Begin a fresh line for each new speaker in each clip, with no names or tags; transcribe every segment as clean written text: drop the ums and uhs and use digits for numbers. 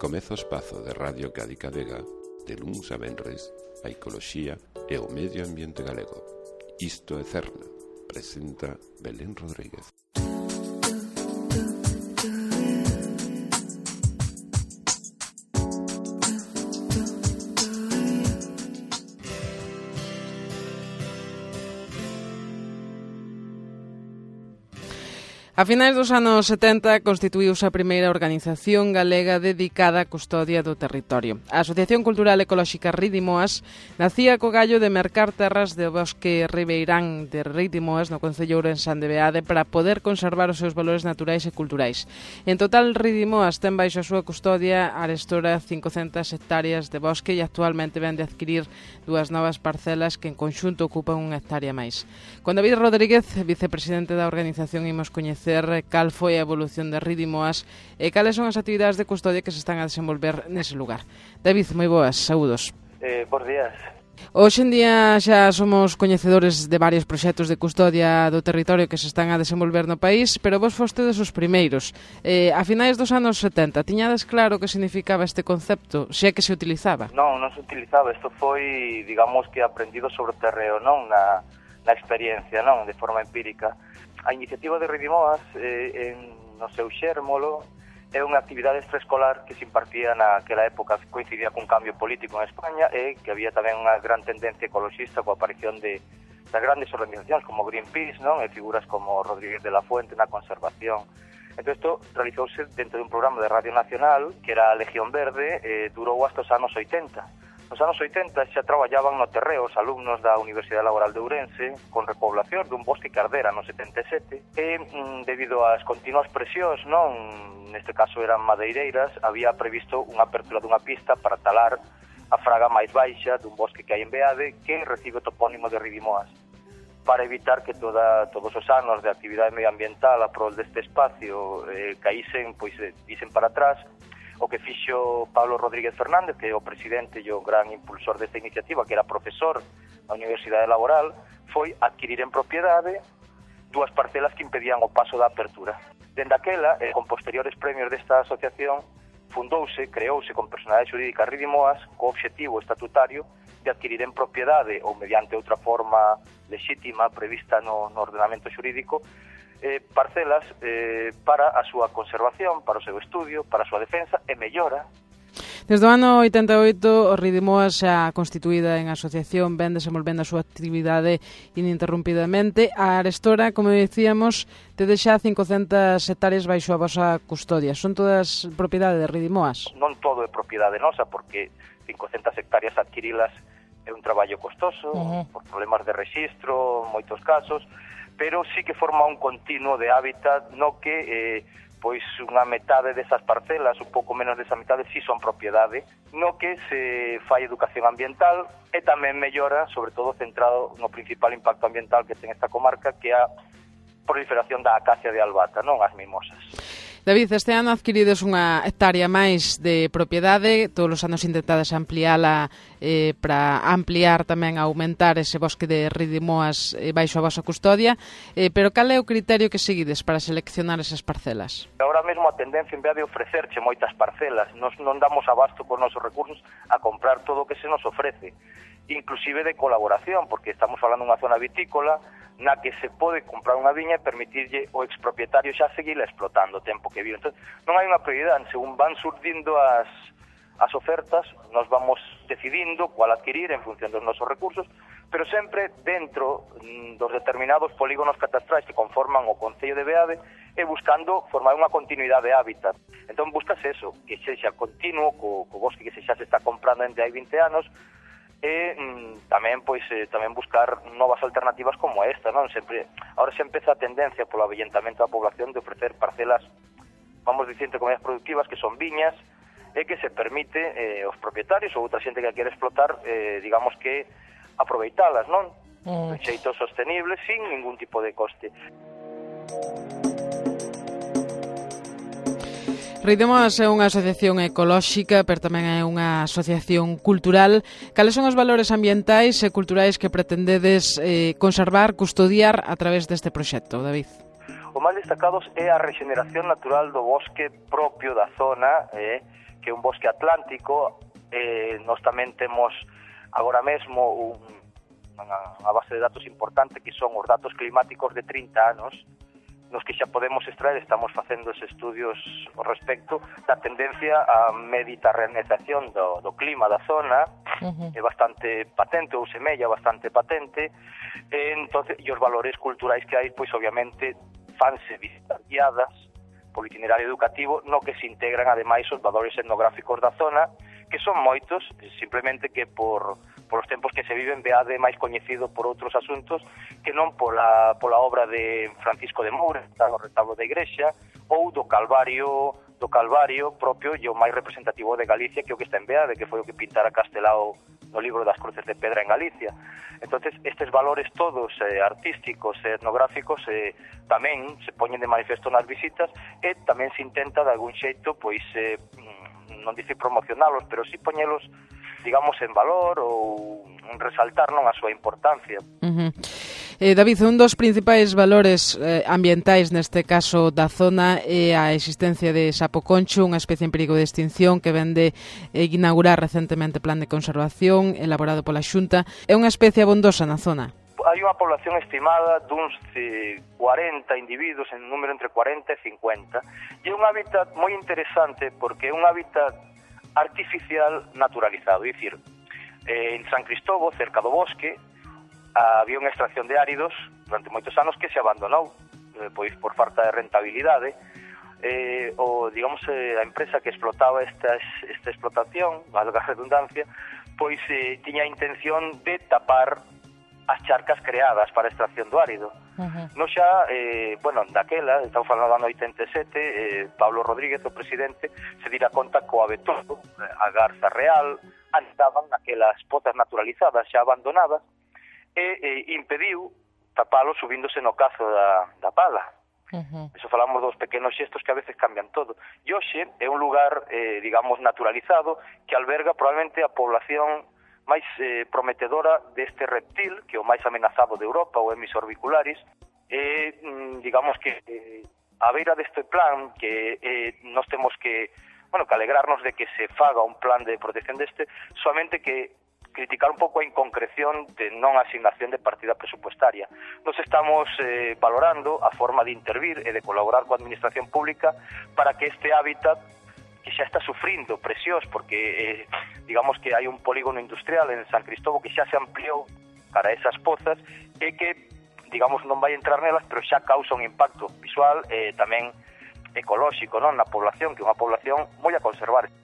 Comeza o espazo de Radio Cádiz Vega, de luns a venres, a ecoloxía e o medio ambiente galego. Isto é Cerna, presenta Belén Rodríguez.
A finais dos anos 70 constituíuse a primeira organización galega dedicada á custodia do territorio. A Asociación Cultural Ecolóxica Ridimoas nacía co gallo de mercar terras do bosque ribeirán de Ridimoas no concello ourensán de Beade para poder conservar os seus valores naturais e culturais. En total, Ridimoas ten baixo a súa custodia arestora 500 hectáreas de bosque e actualmente ven de adquirir dúas novas parcelas que en conxunto ocupan unha hectárea máis. Con David Rodríguez, vicepresidente da organización, imos coñecer cal foi a evolución de Ridimoas e cales son as actividades de custodia que se están a desenvolver nese lugar. David, moi boas, saúdos.
Bos días.
Hoxe en día xa somos coñecedores de varios proxectos de custodia do territorio que se están a desenvolver no país, pero vos fostedes os primeiros. A finais dos anos 70, tiñades claro que significaba este concepto, se é que se utilizaba?
Non se utilizaba, isto foi, digamos, que aprendido sobre o terreo, non na experiencia, non, de forma empírica. A iniciativa de Ridimoas, no seu xérmolo, é unha actividade extraescolar que se impartía naquela época, coincidía cun cambio político en España e que había tamén unha gran tendencia ecoloxista coa aparición das grandes organizacións como Greenpeace, non, e figuras como Rodríguez de la Fuente na conservación. Entón, isto realizouse dentro dun programa de Radio Nacional, que era a Legión Verde, durou hasta os anos 80. Nos anos 80 xa traballaban no terreo os alumnos da Universidade Laboral de Ourense con repoblación dun bosque que ardera no 77 e debido ás continuas presións, non, neste caso eran madeireiras, había previsto unha apertura dunha pista para talar a fraga máis baixa dun bosque que hai en Beade que recibe o topónimo de Ridimoas para evitar que todos os anos de actividade medioambiental a prol deste espacio caísen, pois disen para atrás. O que fixo Pablo Rodríguez Fernández, que é o presidente e o gran impulsor desta iniciativa, que era profesor na Universidade Laboral, foi adquirir en propiedade dúas parcelas que impedían o paso da apertura. Dende aquela, con posteriores premios desta asociación, creouse con personalidade xurídica Ridimoas co obxectivo estatutario de adquirir en propiedade ou mediante outra forma lexítima prevista no ordenamento xurídico parcelas para a súa conservación, para o seu estudio, para a súa defensa e mellora.
Desde o ano 88, o Ridimoas xa constituída en asociación ven desenvolvendo a súa actividade ininterrumpidamente. A arestora, como dicíamos, tede xa 500 hectáreas baixo a vosa custodia. Son todas propiedade de Ridimoas?
Non todo é propiedade nosa, porque 500 hectáreas adquirilas é un traballo costoso, por problemas de rexistro, moitos casos, pero sí que forma un continuo de hábitat no que pois unha metade desas parcelas, un pouco menos desa metade, sí son propiedade, no que se fai educación ambiental e tamén mellora, sobre todo centrado no principal impacto ambiental que ten esta comarca, que é a proliferación da acacia de albata, non as mimosas.
David, este ano adquirides unha hectárea máis de propiedade, todos os anos intentades ampliála para ampliar tamén, aumentar ese bosque de Ridimoas baixo a vosa custodia, pero cal é o criterio que seguides para seleccionar esas parcelas?
Agora mesmo a tendencia en vez de ofrecerche moitas parcelas, nos non damos abasto con nosos recursos a comprar todo o que se nos ofrece, inclusive de colaboración, porque estamos falando dunha zona vitícola na que se pode comprar unha viña e permitirlle o expropietario xa seguir explotando o tempo que vive. Entón, non hai unha prioridade, según van surdindo as ofertas, nos vamos decidindo cual adquirir en función dos nosos recursos, pero sempre dentro dos determinados polígonos catastrais que conforman o Concello de Beade e buscando formar unha continuidade de hábitat. Entón, buscas eso, que sexa continuo co bosque que xa se está comprando entre hai 20 anos, e tamén buscar novas alternativas como esta, non? Ahora se empeza a tendencia polo avellentamento da población de ofrecer parcelas, vamos dicir, entre comillas productivas, que son viñas, e que se permite aos propietarios ou outra xente que quere explotar, digamos que aproveitalas, non? De xeito sostenible, sin ningún tipo de coste.
Ridimoas é unha asociación ecolóxica, pero tamén é unha asociación cultural. Cales son os valores ambientais e culturais que pretendedes conservar, custodiar a través deste proxecto, David?
O máis destacados é a regeneración natural do bosque propio da zona, que é un bosque atlántico. Nós tamén temos agora mesmo unha base de datos importante que son os datos climáticos de 30 anos, nos que xa podemos extraer, estamos facendo os estudios ao respecto da tendencia á mediterraneización do clima da zona. É bastante patente, ou semella bastante patente, entonces, e os valores culturais que hai, pois obviamente fanse visitas guiadas por itinerario educativo, no que se integran ademais os valores etnográficos da zona, que son moitos, simplemente que por os tempos que se viven veade máis coñecido por outros asuntos que non pola obra de Francisco de Moura, o retablo da igrexa, ou do Calvario propio e o máis representativo de Galicia, que é o que está en Beade, que foi o que pintara Castelao no libro das Cruces de Pedra en Galicia. Entonces, estes valores todos artísticos e etnográficos tamén se poñen de manifesto nas visitas, e tamén se intenta de algún xeito, pois, non dicir promocionalos, pero sí poñelos, digamos, en valor ou resaltar non a súa importancia.
David, un dos principais valores ambientais neste caso da zona é a existencia de sapo concho, unha especie en perigo de extinción que ven de inaugurar recentemente plan de conservación elaborado pola Xunta. É unha especie abondosa na zona?
Hai unha población estimada duns 40 individuos, en número entre 40 e 50, e é un hábitat moi interesante porque é un hábitat artificial naturalizado, é dicir, en San Cristóbal, cerca do bosque, había unha extracción de áridos durante moitos anos que se abandonou, pois por falta de rentabilidade. Digamos, a empresa que explotaba esta explotación, valga a redundancia, pois tiña a intención de tapar as charcas creadas para a extracción do árido. No xa, daquela, estamos falando do ano 87, Pablo Rodríguez, o presidente, se dira conta co abetoso, a garza real, andaban naquelas pozas naturalizadas xa abandonadas, e impediu tapalo subíndose no cazo da pala. Eso falamos dos pequenos xestos que a veces cambian todo. E hoxe é un lugar, digamos, naturalizado que alberga probablemente a población máis prometedora deste reptil, que é o máis amenazado de Europa, o Hemis orbicularis. Digamos que a beira deste plan, que nós temos que alegrarnos de que se faga un plan de protección deste, solamente que criticar un pouco a inconcreción de non asignación de partida presupuestaria. Nos estamos valorando a forma de intervir e de colaborar coa administración pública para que este hábitat, que xa está sufrindo presións, porque digamos que hai un polígono industrial en San Cristóbal que xa se ampliou para esas pozas e que, digamos, non vai entrar nelas, pero xa causa un impacto visual e tamén ecolóxico, non, na población, que é unha población moi a conservar.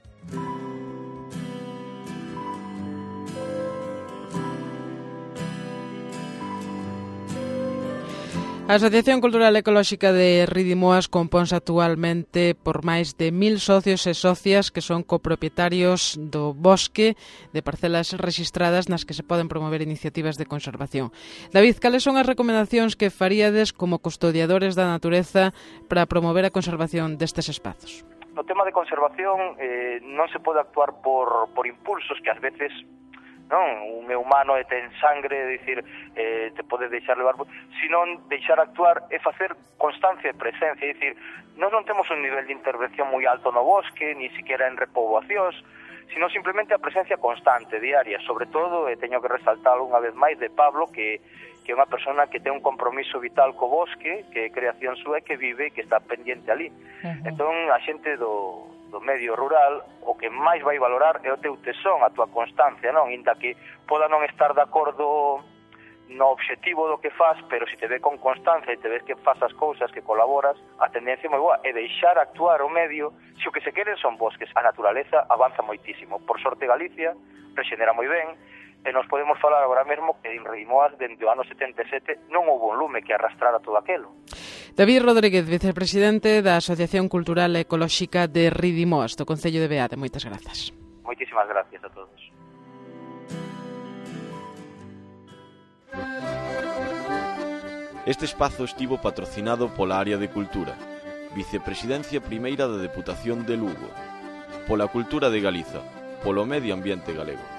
A Asociación Cultural Ecolóxica de Ridimoas compónse actualmente por máis de 1000 socios e socias que son copropietarios do bosque de parcelas rexistradas nas que se poden promover iniciativas de conservación. David, cales son as recomendacións que faríades como custodiadores da natureza para promover a conservación destes espazos?
No tema de conservación non se pode actuar por impulsos que ás veces un humano ten sangre, é dicir, te pode deixar levar, senón deixar actuar e facer constancia e presencia, é dicir, non temos un nivel de intervención moi alto no bosque, ni siquiera en repoboacións, sino simplemente a presencia constante, diaria, sobre todo, e teño que resaltar unha vez máis de Pablo, que é unha persona que ten un compromiso vital co bosque, que é creación súa e que vive e que está pendiente ali. Entón, a xente do medio rural, o que máis vai valorar é o teu tesón, a tua constancia, non? Inda que poda non estar de acordo no obxectivo do que faz, pero se te ve con constancia e te ves que faz as cousas, que colaboras, a tendencia é moi boa. E deixar actuar o medio, se o que se queren son bosques, a naturaleza avanza moitísimo. Por sorte Galicia rexenera moi ben, e nos podemos falar agora mesmo que en Ridimoas, dende o ano 77, non houve un lume que arrastrara todo aquelo.
David Rodríguez, vicepresidente da Asociación Cultural Ecolóxica de Ridimoas, do Concello de Beade. Moitas grazas.
Moitísimas gracias a todos.
Este espazo estivo patrocinado pola Área de Cultura, Vicepresidencia Primeira da Deputación de Lugo, pola Cultura de Galiza, polo Medio Ambiente Galego.